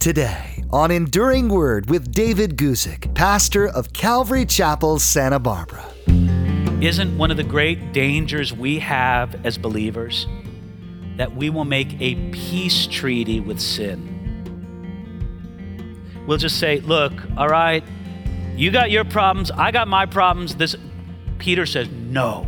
Today on Enduring Word with David Guzik, pastor of Calvary Chapel, Santa Barbara. Isn't one of the great dangers we have as believers that we will make a peace treaty with sin? We'll just say, look, all right, you got your problems, I got my problems. Peter says, no.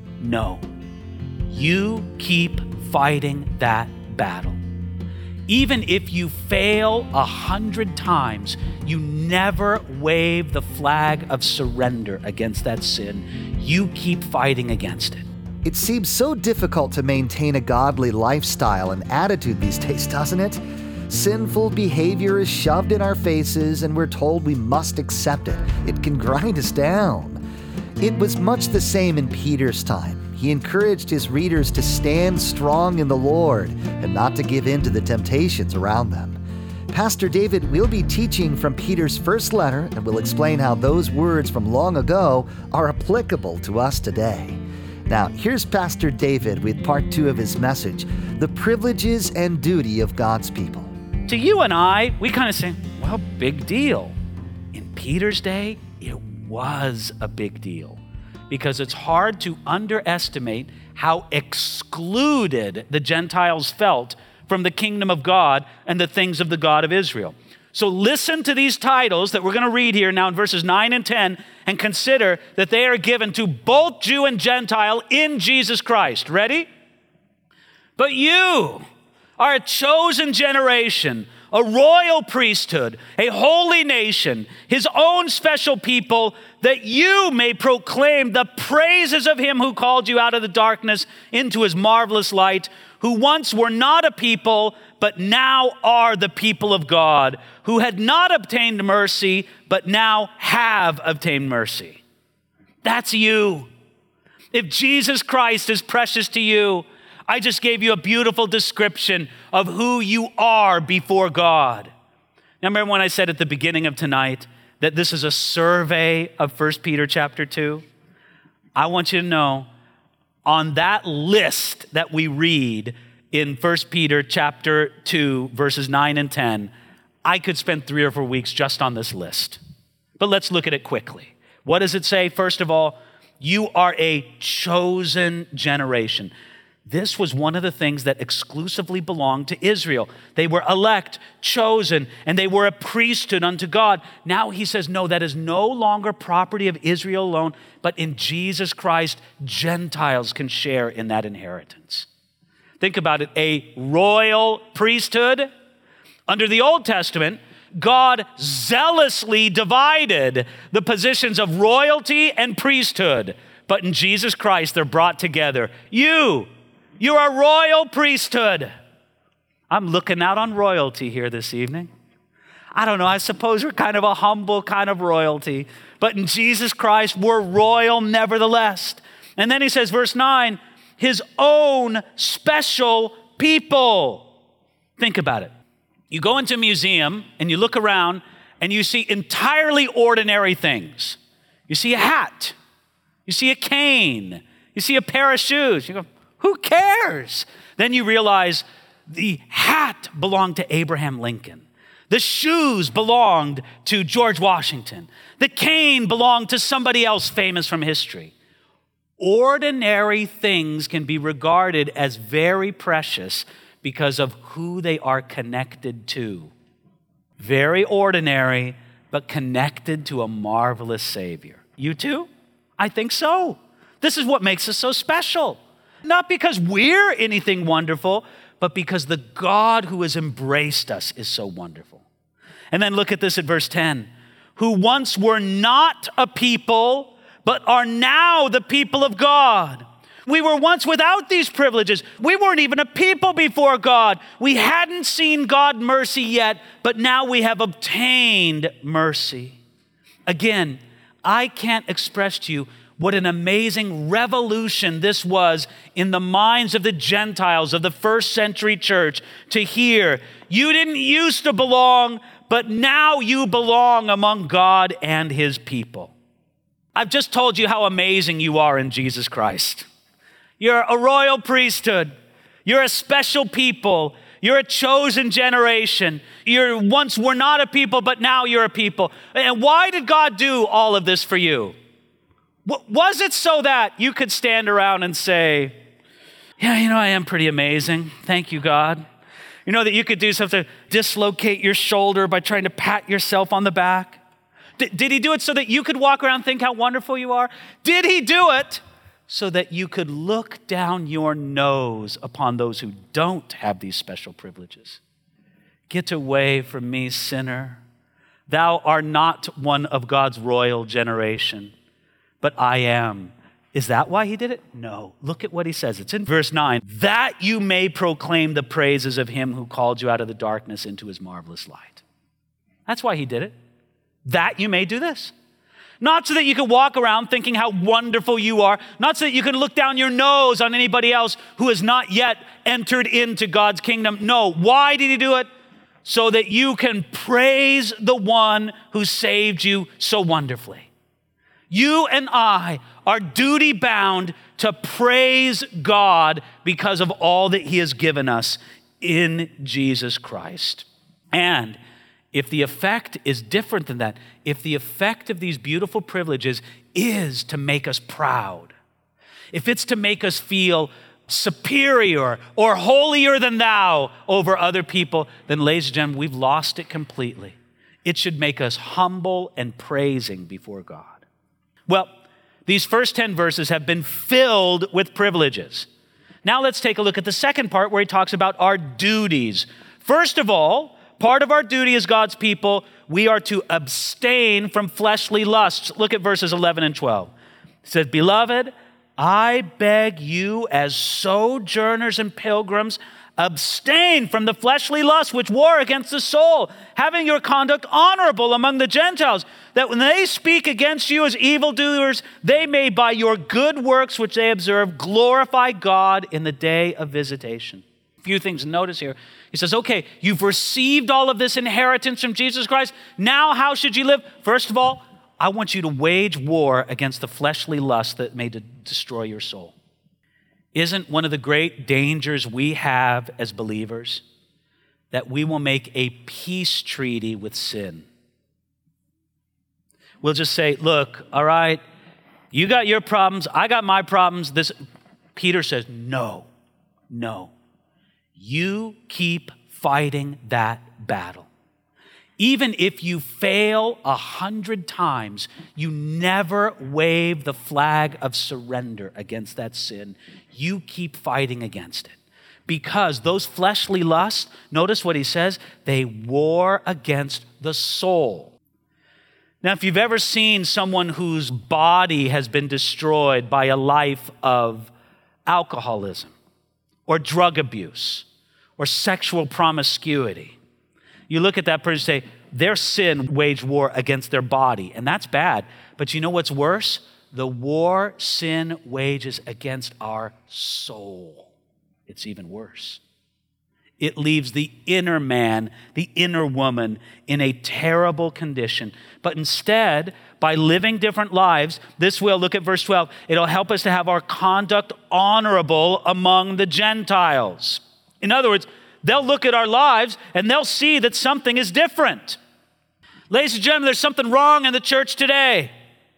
You keep fighting that battle. Even if you fail 100 times, you never wave the flag of surrender against that sin. You keep fighting against it. It seems so difficult to maintain a godly lifestyle and attitude these days, doesn't it? Sinful behavior is shoved in our faces and we're told we must accept it. It can grind us down. It was much the same in Peter's time. He encouraged his readers to stand strong in the Lord and not to give in to the temptations around them. Pastor David will be teaching from Peter's first letter and will explain how those words from long ago are applicable to us today. Now, here's Pastor David with part 2 of his message, The Privileges and Duty of God's People. To you and I, we kind of say, well, big deal. In Peter's day, it was a big deal. Because it's hard to underestimate how excluded the Gentiles felt from the kingdom of God and the things of the God of Israel. So listen to these titles that we're going to read here now in verses 9 and 10 and consider that they are given to both Jew and Gentile in Jesus Christ. Ready? But you are a chosen generation, a royal priesthood, a holy nation, his own special people, that you may proclaim the praises of him who called you out of the darkness into his marvelous light, who once were not a people, but now are the people of God, who had not obtained mercy, but now have obtained mercy. That's you. If Jesus Christ is precious to you, I just gave you a beautiful description of who you are before God. Now, remember when I said at the beginning of tonight that this is a survey of 1 Peter chapter 2? I want you to know, on that list that we read in 1 Peter chapter 2, verses 9 and 10, I could spend 3 or 4 weeks just on this list. But let's look at it quickly. What does it say? First of all, you are a chosen generation. This was one of the things that exclusively belonged to Israel. They were elect, chosen, and they were a priesthood unto God. Now he says, no, that is no longer property of Israel alone, but in Jesus Christ, Gentiles can share in that inheritance. Think about it, a royal priesthood. Under the Old Testament, God zealously divided the positions of royalty and priesthood. But in Jesus Christ, they're brought together. You're a royal priesthood. I'm looking out on royalty here this evening. I don't know, I suppose we're kind of a humble kind of royalty, but in Jesus Christ, we're royal nevertheless. And then he says, verse 9, his own special people. Think about it. You go into a museum and you look around and you see entirely ordinary things. You see a hat. You see a cane. You see a pair of shoes. You go, who cares? Then you realize the hat belonged to Abraham Lincoln. The shoes belonged to George Washington. The cane belonged to somebody else famous from history. Ordinary things can be regarded as very precious because of who they are connected to. Very ordinary, but connected to a marvelous Savior. You too? I think so. This is what makes us so special. Not because we're anything wonderful, but because the God who has embraced us is so wonderful. And then look at this at verse 10. Who once were not a people, but are now the people of God. We were once without these privileges. We weren't even a people before God. We hadn't seen God's mercy yet, but now we have obtained mercy. Again, I can't express to you what an amazing revolution this was in the minds of the Gentiles of the first century church to hear, you didn't used to belong, but now you belong among God and his people. I've just told you how amazing you are in Jesus Christ. You're a royal priesthood. You're a special people. You're a chosen generation. You once were not a people, but now you're a people. And why did God do all of this for you? Was it so that you could stand around and say, yeah, I am pretty amazing. Thank you, God. That you could do something to dislocate your shoulder by trying to pat yourself on the back? Did he do it so that you could walk around and think how wonderful you are? Did he do it so that you could look down your nose upon those who don't have these special privileges? Get away from me, sinner. Thou art not one of God's royal generation, but I am. Is that why he did it? No. Look at what he says. It's in verse 9. That you may proclaim the praises of him who called you out of the darkness into his marvelous light. That's why he did it. That you may do this. Not so that you can walk around thinking how wonderful you are. Not so that you can look down your nose on anybody else who has not yet entered into God's kingdom. No. Why did he do it? So that you can praise the one who saved you so wonderfully. You and I are duty bound to praise God because of all that he has given us in Jesus Christ. And if the effect is different than that, if the effect of these beautiful privileges is to make us proud, if it's to make us feel superior or holier than thou over other people, then ladies and gentlemen, we've lost it completely. It should make us humble and praising before God. Well, these first 10 verses have been filled with privileges. Now let's take a look at the second part where he talks about our duties. First of all, part of our duty as God's people, we are to abstain from fleshly lusts. Look at verses 11 and 12. It says, Beloved, I beg you as sojourners and pilgrims, abstain from the fleshly lusts which war against the soul, having your conduct honorable among the Gentiles, that when they speak against you as evildoers, they may by your good works which they observe glorify God in the day of visitation. A few things to notice here. He says, okay, you've received all of this inheritance from Jesus Christ. Now how should you live? First of all, I want you to wage war against the fleshly lust that may destroy your soul. Isn't one of the great dangers we have as believers that we will make a peace treaty with sin? We'll just say, look, all right, you got your problems, I got my problems. Peter says, no. You keep fighting that battle. Even if you fail 100 times, you never wave the flag of surrender against that sin. You keep fighting against it. Because those fleshly lusts, notice what he says, they war against the soul. Now, if you've ever seen someone whose body has been destroyed by a life of alcoholism or drug abuse or sexual promiscuity, you look at that person and say, their sin waged war against their body, and that's bad. But you know what's worse? The war sin wages against our soul. It's even worse. It leaves the inner man, the inner woman in a terrible condition. But instead, by living different lives, this will, look at verse 12, it'll help us to have our conduct honorable among the Gentiles. In other words, they'll look at our lives and they'll see that something is different. Ladies and gentlemen, there's something wrong in the church today.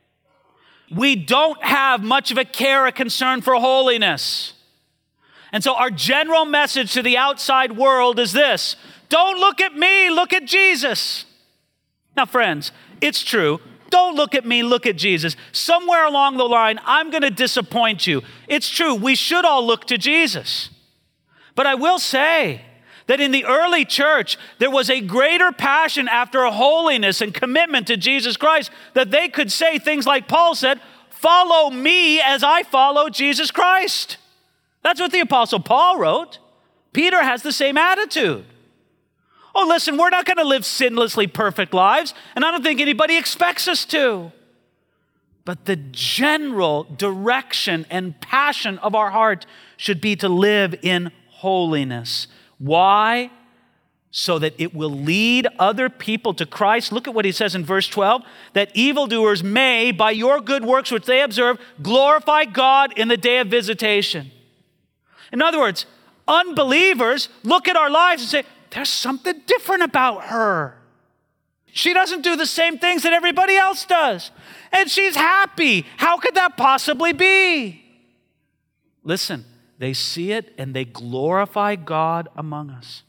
We don't have much of a care or concern for holiness. And so our general message to the outside world is this: don't look at me, look at Jesus. Now, friends, it's true. Don't look at me, look at Jesus. Somewhere along the line, I'm going to disappoint you. It's true. We should all look to Jesus. But I will say that in the early church, there was a greater passion after holiness and commitment to Jesus Christ that they could say things like Paul said, follow me as I follow Jesus Christ. That's what the Apostle Paul wrote. Peter has the same attitude. Oh, listen, we're not going to live sinlessly perfect lives, and I don't think anybody expects us to. But the general direction and passion of our heart should be to live in holiness. Why? So that it will lead other people to Christ. Look at what he says in verse 12, that evildoers may, by your good works which they observe, glorify God in the day of visitation. In other words, unbelievers look at our lives and say, there's something different about her. She doesn't do the same things that everybody else does. And she's happy. How could that possibly be? Listen, they see it and they glorify God among us.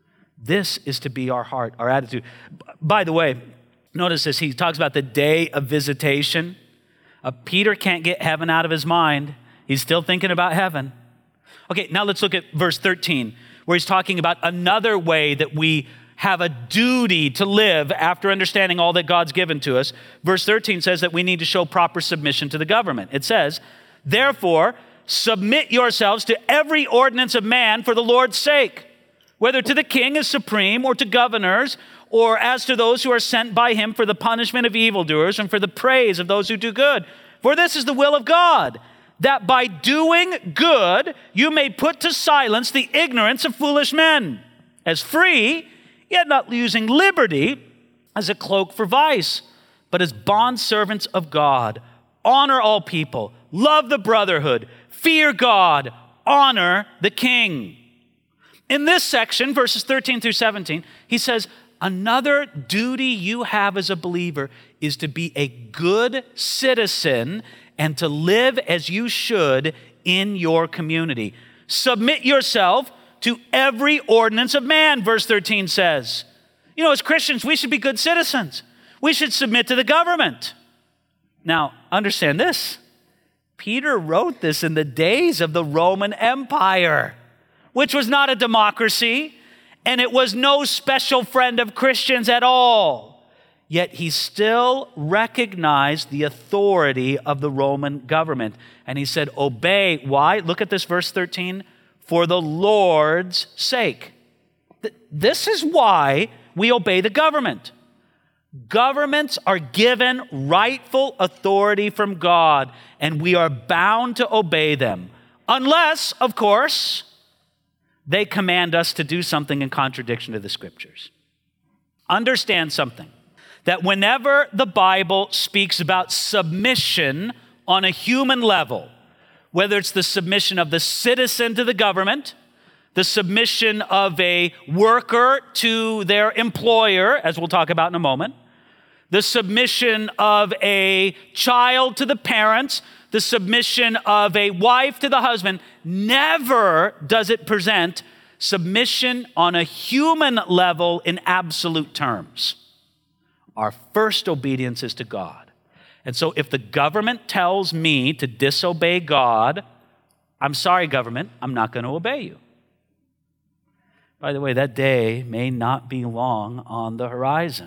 This is to be our heart, our attitude. By the way, notice this. He talks about the day of visitation. Peter can't get heaven out of his mind. He's still thinking about heaven. Okay, now let's look at verse 13, where he's talking about another way that we have a duty to live after understanding all that God's given to us. Verse 13 says that we need to show proper submission to the government. It says, therefore, submit yourselves to every ordinance of man for the Lord's sake, whether to the king as supreme or to governors, or as to those who are sent by him for the punishment of evildoers and for the praise of those who do good. For this is the will of God, that by doing good you may put to silence the ignorance of foolish men, as free, yet not using liberty as a cloak for vice, but as bondservants of God. Honor all people, love the brotherhood, fear God, honor the king. In this section, verses 13 through 17, he says, another duty you have as a believer is to be a good citizen and to live as you should in your community. Submit yourself to every ordinance of man, verse 13 says. You know, as Christians, we should be good citizens. We should submit to the government. Now, understand this. Peter wrote this in the days of the Roman Empire, which was not a democracy, and it was no special friend of Christians at all. Yet he still recognized the authority of the Roman government. And he said, obey. Why? Look at this, verse 13. For the Lord's sake. This is why we obey the government. Governments are given rightful authority from God, and we are bound to obey them. Unless, of course, they command us to do something in contradiction to the scriptures. Understand something, that whenever the Bible speaks about submission on a human level, whether it's the submission of the citizen to the government, the submission of a worker to their employer, as we'll talk about in a moment, the submission of a child to the parents, the submission of a wife to the husband, never does it present submission on a human level in absolute terms. Our first obedience is to God. And so if the government tells me to disobey God, I'm sorry, government, I'm not going to obey you. By the way, that day may not be long on the horizon,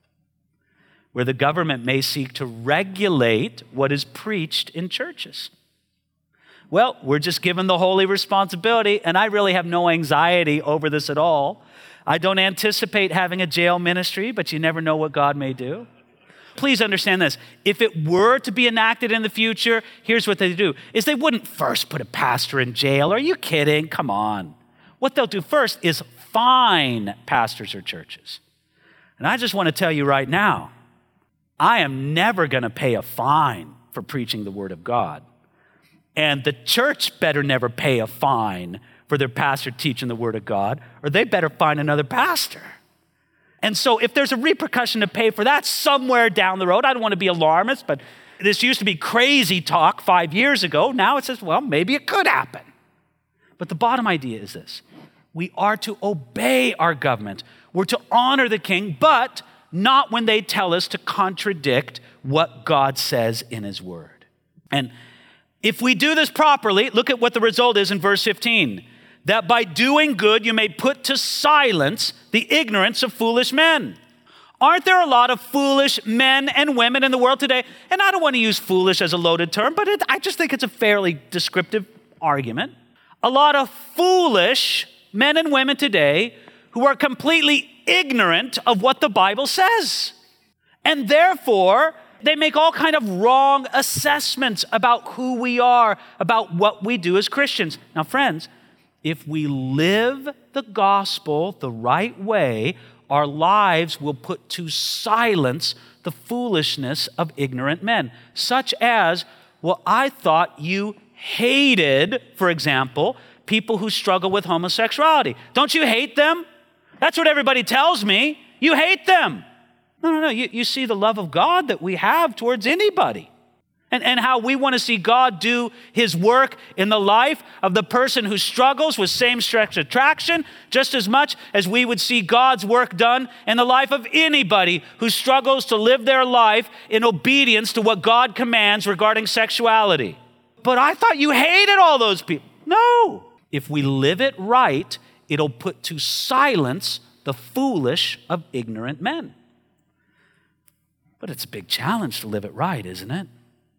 where the government may seek to regulate what is preached in churches. Well, we're just given the holy responsibility, and I really have no anxiety over this at all. I don't anticipate having a jail ministry, but you never know what God may do. Please understand this. If it were to be enacted in the future, here's what they do, is they wouldn't first put a pastor in jail. Are you kidding? Come on. What they'll do first is fine pastors or churches. And I just want to tell you right now, I am never going to pay a fine for preaching the word of God. And the church better never pay a fine for their pastor teaching the word of God, or they better find another pastor. And so if there's a repercussion to pay for that somewhere down the road, I don't want to be alarmist, but this used to be crazy talk 5 years ago. Now it says, well, maybe it could happen. But the bottom idea is this. We are to obey our government. We're to honor the king, but not when they tell us to contradict what God says in his word. And if we do this properly, look at what the result is in verse 15. That by doing good you may put to silence the ignorance of foolish men. Aren't there a lot of foolish men and women in the world today? And I don't want to use foolish as a loaded term, but I just think it's a fairly descriptive argument. A lot of foolish men and women today who are completely ignorant of what the Bible says. And therefore, they make all kind of wrong assessments about who we are, about what we do as Christians. Now, friends, if we live the gospel the right way, our lives will put to silence the foolishness of ignorant men, such as, well, I thought you hated, for example, people who struggle with homosexuality. Don't you hate them? That's what everybody tells me. You hate them. No. You see the love of God that we have towards anybody. And how we want to see God do his work in the life of the person who struggles with same-sex attraction just as much as we would see God's work done in the life of anybody who struggles to live their life in obedience to what God commands regarding sexuality. But I thought you hated all those people. No. If we live it right, it'll put to silence the foolish of ignorant men. But it's a big challenge to live it right, isn't it?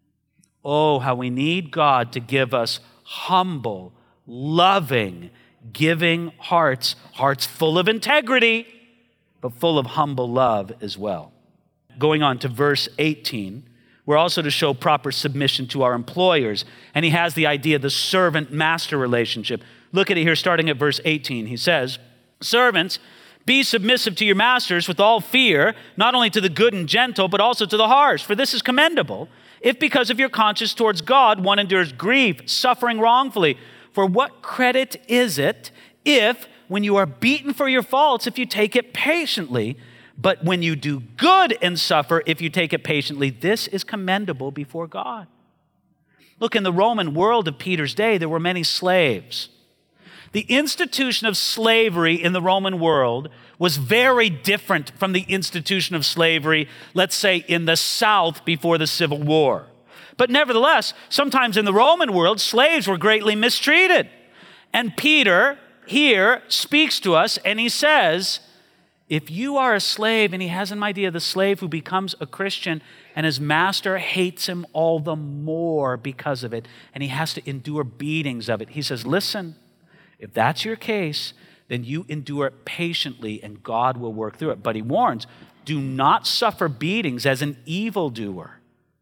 Oh, how we need God to give us humble, loving, giving hearts full of integrity, but full of humble love as well. Going on to verse 18, we're also to show proper submission to our employers. And he has the idea of the servant-master relationship. Look at it here, starting at verse 18. He says, "Servants, be submissive to your masters with all fear, not only to the good and gentle, but also to the harsh, for this is commendable. If because of your conscience towards God one endures grief, suffering wrongfully, for what credit is it if, when you are beaten for your faults, if you take it patiently? But when you do good and suffer, if you take it patiently, this is commendable before God." Look, in the Roman world of Peter's day, there were many slaves. The institution of slavery in the Roman world was very different from the institution of slavery, let's say, in the South before the Civil War. But nevertheless, sometimes in the Roman world, slaves were greatly mistreated. And Peter here speaks to us and he says, if you are a slave, and he has an idea of the slave who becomes a Christian and his master hates him all the more because of it, and he has to endure beatings of it. He says, listen, if that's your case, then you endure it patiently and God will work through it. But he warns, do not suffer beatings as an evildoer.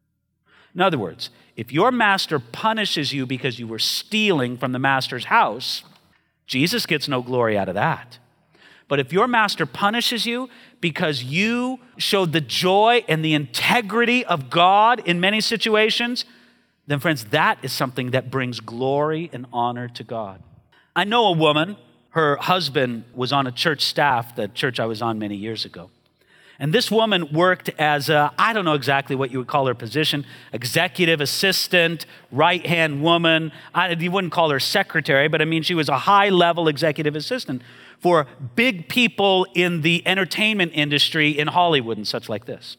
In other words, if your master punishes you because you were stealing from the master's house, Jesus gets no glory out of that. But if your master punishes you because you showed the joy and the integrity of God in many situations, then friends, that is something that brings glory and honor to God. I know a woman, her husband was on a church staff, the church I was on many years ago. And this woman worked as I don't know exactly what you would call her position, executive assistant, right-hand woman. You wouldn't call her secretary, but I mean, she was a high-level executive assistant for big people in the entertainment industry in Hollywood and such like this.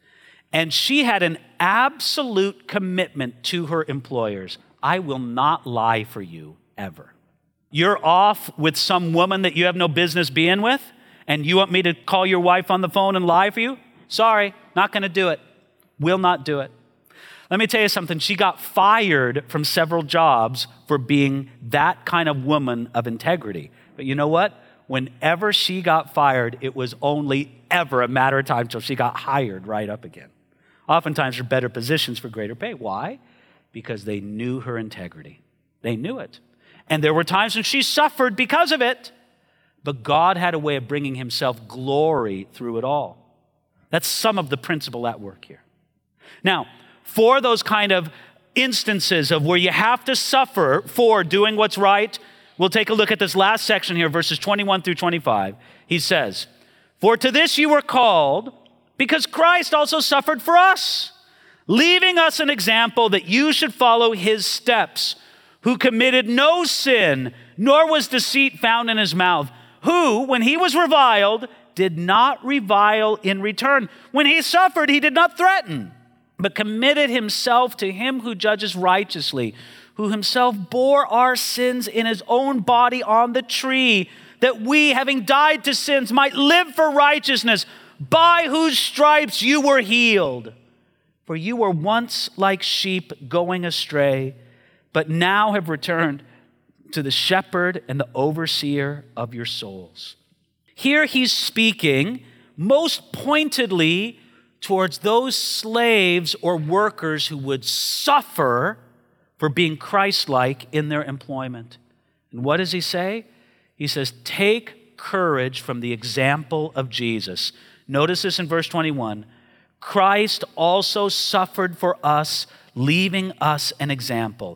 And she had an absolute commitment to her employers. I will not lie for you ever. You're off with some woman that you have no business being with, and you want me to call your wife on the phone and lie for you? Sorry, not going to do it. Will not do it. Let me tell you something. She got fired from several jobs for being that kind of woman of integrity. But you know what? Whenever she got fired, it was only ever a matter of time till she got hired right up again. Oftentimes for better positions, for greater pay. Why? Because they knew her integrity. They knew it. And there were times when she suffered because of it, but God had a way of bringing himself glory through it all. That's some of the principle at work here. Now, for those kind of instances of where you have to suffer for doing what's right, we'll take a look at this last section here, verses 21 through 25. He says, "For to this you were called, because Christ also suffered for us, leaving us an example that you should follow his steps, who committed no sin, nor was deceit found in his mouth, who, when he was reviled, did not revile in return. When he suffered, he did not threaten, but committed himself to him who judges righteously, who himself bore our sins in his own body on the tree, that we, having died to sins, might live for righteousness, by whose stripes you were healed. For you were once like sheep going astray, but now have returned to the shepherd and the overseer of your souls." Here he's speaking most pointedly towards those slaves or workers who would suffer for being Christ-like in their employment. And what does he say? He says, take courage from the example of Jesus. Notice this in verse 21. Christ also suffered for us, leaving us an example.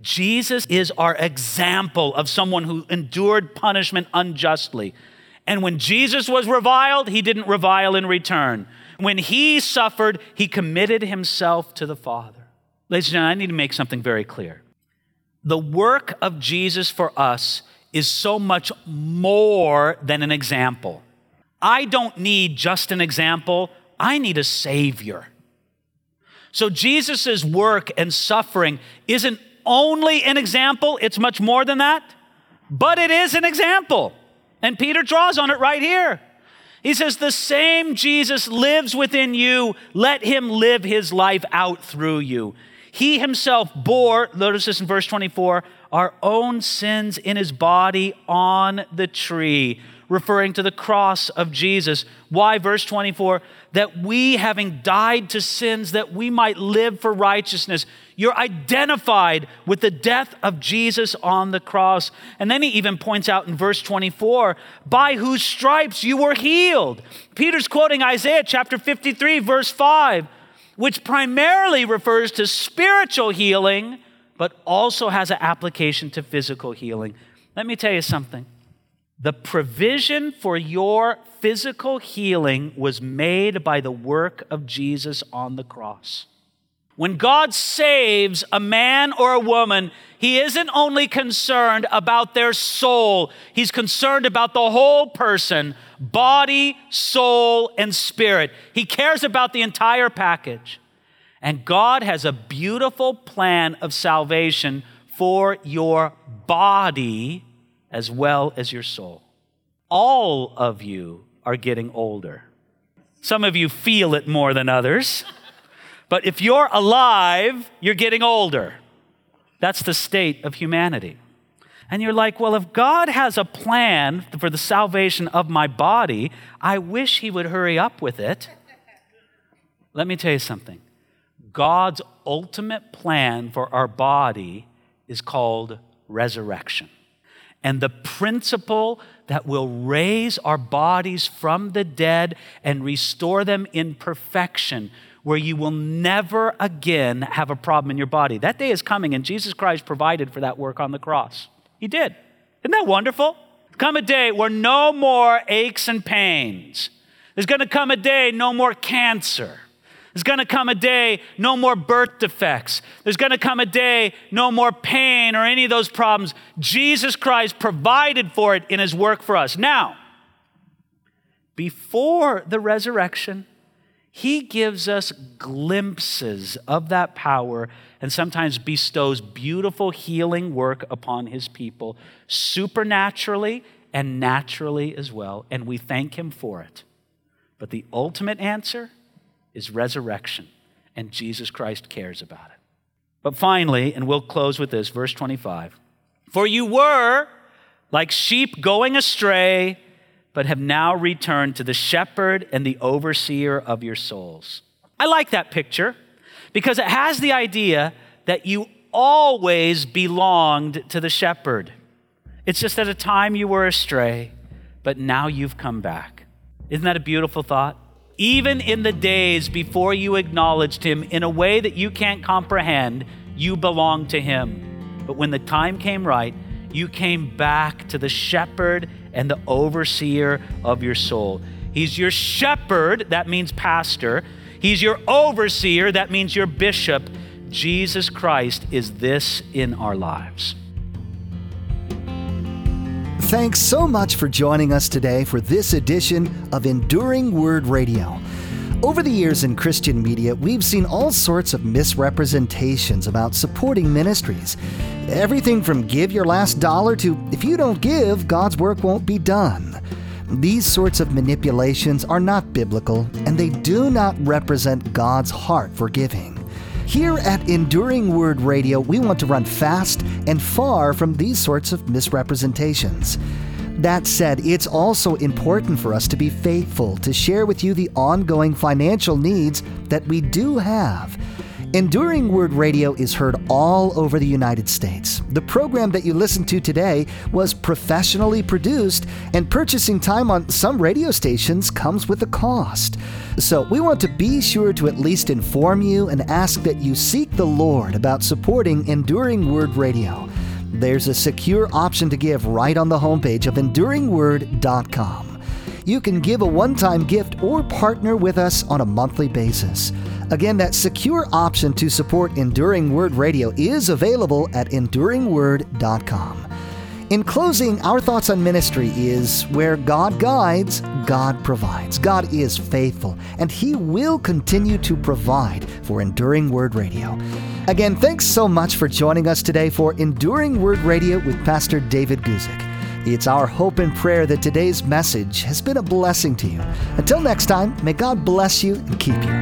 Jesus is our example of someone who endured punishment unjustly. And when Jesus was reviled, he didn't revile in return. When he suffered, he committed himself to the Father. Ladies and gentlemen, I need to make something very clear. The work of Jesus for us is so much more than an example. I don't need just an example. I need a Savior. So Jesus' work and suffering isn't only an example, it's much more than that, but it is an example. And Peter draws on it right here. He says, the same Jesus lives within you. Let him live his life out through you. He himself bore, notice this in verse 24, our own sins in his body on the tree, referring to the cross of Jesus. Why, verse 24? That we, having died to sins, that we might live for righteousness. You're identified with the death of Jesus on the cross. And then he even points out in verse 24, by whose stripes you were healed. Peter's quoting Isaiah chapter 53, verse 5, which primarily refers to spiritual healing, but also has an application to physical healing. Let me tell you something. The provision for your physical healing was made by the work of Jesus on the cross. When God saves a man or a woman, he isn't only concerned about their soul. He's concerned about the whole person, body, soul, and spirit. He cares about the entire package. And God has a beautiful plan of salvation for your body as well as your soul. All of you are getting older. Some of you feel it more than others. But if you're alive, you're getting older. That's the state of humanity. And you're like, well, if God has a plan for the salvation of my body, I wish he would hurry up with it. Let me tell you something. God's ultimate plan for our body is called resurrection. And the principle that will raise our bodies from the dead and restore them in perfection, where you will never again have a problem in your body. That day is coming, and Jesus Christ provided for that work on the cross. He did. Isn't that wonderful? Come a day where no more aches and pains. There's going to come a day, no more cancer. There's going to come a day, no more birth defects. There's going to come a day, no more pain or any of those problems. Jesus Christ provided for it in his work for us. Now, before the resurrection, he gives us glimpses of that power and sometimes bestows beautiful healing work upon his people, supernaturally and naturally as well, and we thank him for it. But the ultimate answer is resurrection, and Jesus Christ cares about it. But finally, and we'll close with this, verse 25, for you were like sheep going astray, but have now returned to the shepherd and the overseer of your souls. I like that picture because it has the idea that you always belonged to the shepherd. It's just at a time you were astray, but now you've come back. Isn't that a beautiful thought? Even in the days before you acknowledged him in a way that you can't comprehend, you belonged to him. But when the time came right, you came back to the shepherd and the overseer of your soul. He's your shepherd, that means pastor. He's your overseer, that means your bishop. Jesus Christ is this in our lives. Thanks so much for joining us today for this edition of Enduring Word Radio. Over the years in Christian media, we've seen all sorts of misrepresentations about supporting ministries. Everything from give your last dollar to if you don't give, God's work won't be done. These sorts of manipulations are not biblical, and they do not represent God's heart for giving. Here at Enduring Word Radio, we want to run fast and far from these sorts of misrepresentations. That said, it's also important for us to be faithful to share with you the ongoing financial needs that we do have. Enduring Word Radio is heard all over the United States. The program that you listen to today was professionally produced, and purchasing time on some radio stations comes with a cost. So we want to be sure to at least inform you and ask that you seek the Lord about supporting Enduring Word Radio. There's a secure option to give right on the homepage of EnduringWord.com. You can give a one-time gift or partner with us on a monthly basis. Again, that secure option to support Enduring Word Radio is available at EnduringWord.com. In closing, our thoughts on ministry is where God guides, God provides. God is faithful, and He will continue to provide for Enduring Word Radio. Again, thanks so much for joining us today for Enduring Word Radio with Pastor David Guzik. It's our hope and prayer that today's message has been a blessing to you. Until next time, may God bless you and keep you.